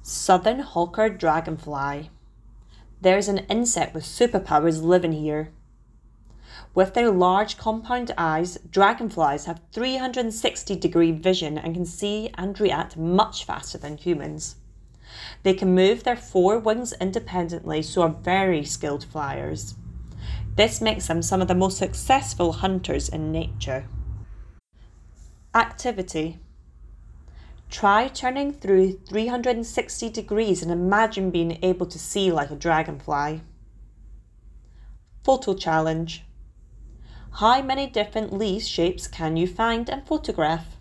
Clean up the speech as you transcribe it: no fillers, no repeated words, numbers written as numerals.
Southern hawker dragonfly. There's an insect with superpowers living here. With their large compound eyes, dragonflies have 360-degree vision and can see and react much faster than humans. They can move their four wings independently, so are very skilled flyers. This makes them some of the most successful hunters in nature. Activity. Try turning through 360 degrees and imagine being able to see like a dragonfly. Photo challenge. How many different leaf shapes can you find and photograph?